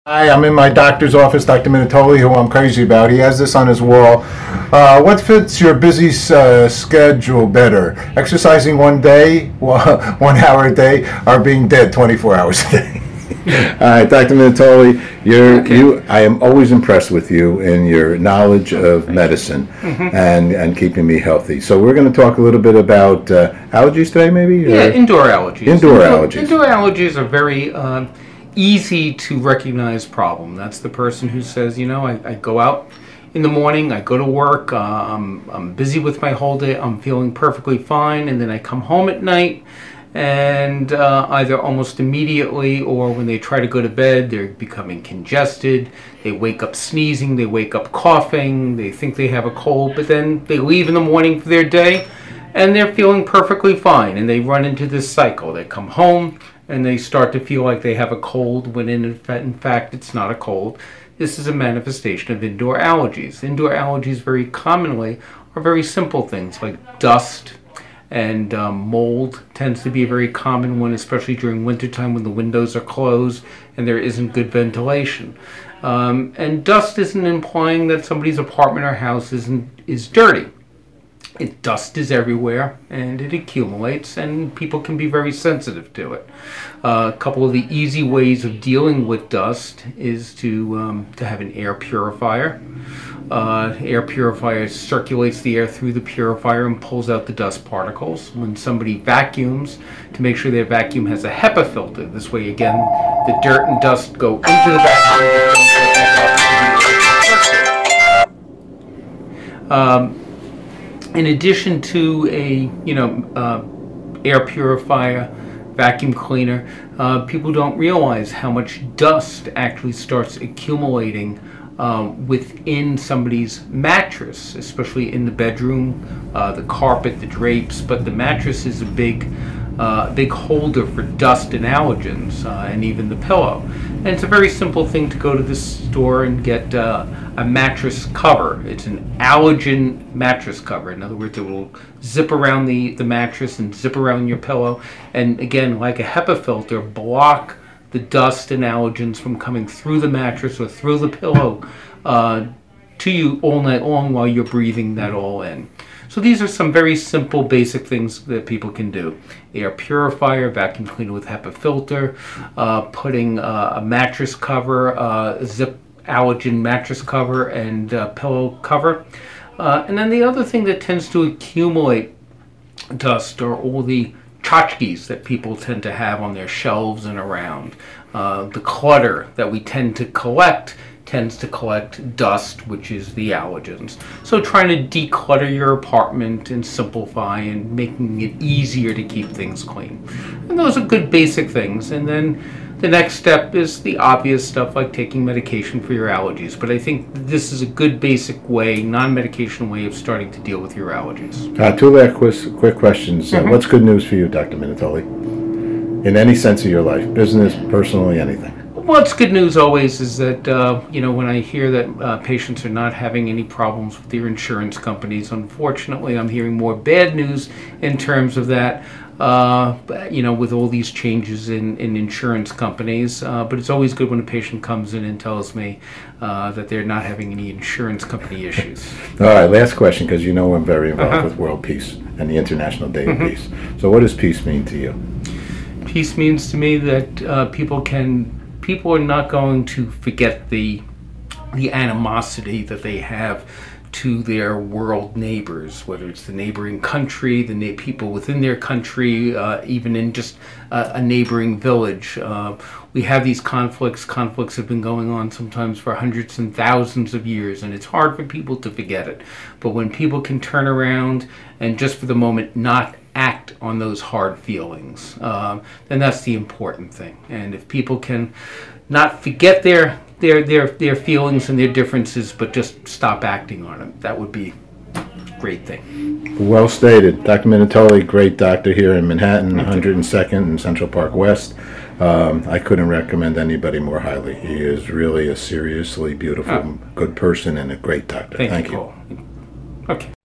Hi, I'm in my doctor's office, Dr. Minutoli, who I'm crazy about. He has this on his wall. What fits your busy schedule better? Exercising one day, 1 hour a day, or being dead 24 hours a day? All right, Dr. Minutoli, I am always impressed with you in your knowledge of medicine and keeping me healthy. So we're going to talk a little bit about allergies today, maybe? Yeah, indoor allergies. Indoor allergies. Indoor allergies are very easy to recognize problem. That's the person who says, I go out in the morning, I go to work, I'm busy with my whole day, I'm feeling perfectly fine, and then I come home at night, and either almost immediately or when they try to go to bed, they're becoming congested, they wake up sneezing, they wake up coughing, they think they have a cold, but then they leave in the morning for their day, and they're feeling perfectly fine, and they run into this cycle. They come home, and they start to feel like they have a cold when in fact it's not a cold. This is a manifestation of indoor allergies. Indoor allergies very commonly are very simple things like dust and mold tends to be a very common one, especially during wintertime when the windows are closed and there isn't good ventilation. And dust isn't implying that somebody's apartment or house is dirty. Dust is everywhere, and it accumulates, and people can be very sensitive to it. A couple of the easy ways of dealing with dust is to have an air purifier. Air purifier circulates the air through the purifier and pulls out the dust particles. When somebody vacuums, to make sure their vacuum has a HEPA filter. This way, again, the dirt and dust go into the vacuum. In addition to a air purifier, vacuum cleaner, people don't realize how much dust actually starts accumulating within somebody's mattress, especially in the bedroom, the carpet, the drapes. But the mattress is a big holder for dust and allergens, and even the pillow. And it's a very simple thing to go to the store and get a mattress cover. It's an allergen mattress cover. In other words, it will zip around the mattress and zip around your pillow. And again, like a HEPA filter, block the dust and allergens from coming through the mattress or through the pillow to you all night long while you're breathing that all in. So these are some very simple, basic things that people can do. Air purifier, vacuum cleaner with HEPA filter, putting a mattress cover, zip allergen mattress cover and pillow cover. And then the other thing that tends to accumulate dust are all the tchotchkes that people tend to have on their shelves and around. The clutter that we tend to collect tends to collect dust, which is the allergens. So trying to declutter your apartment and simplify and making it easier to keep things clean. And those are good basic things. And then the next step is the obvious stuff like taking medication for your allergies. But I think this is a good basic way, non-medication way of starting to deal with your allergies. Two last quick questions. What's good news for you, Dr. Minutoli? In any sense of your life, business, personally, anything. What's good news always is that, when I hear that patients are not having any problems with their insurance companies, unfortunately, I'm hearing more bad news in terms of that, with all these changes in insurance companies. But it's always good when a patient comes in and tells me that they're not having any insurance company issues. All right, last question, because I'm very involved with World Peace and the International Day of Peace. So what does peace mean to you? Peace means to me that people are not going to forget the animosity that they have to their world neighbors, whether it's the neighboring country, the people within their country, even in just a neighboring village. We have these conflicts. Conflicts have been going on sometimes for hundreds and thousands of years, and it's hard for people to forget it. But when people can turn around and just for the moment not act on those hard feelings, then that's the important thing. And if people can not forget their feelings and their differences, but just stop acting on them, that would be a great thing. Well stated. Dr. Minutoli, great doctor here in Manhattan, 102nd and Central Park West. I couldn't recommend anybody more highly. He is really a seriously beautiful, good person and a great doctor. Thank you. Okay.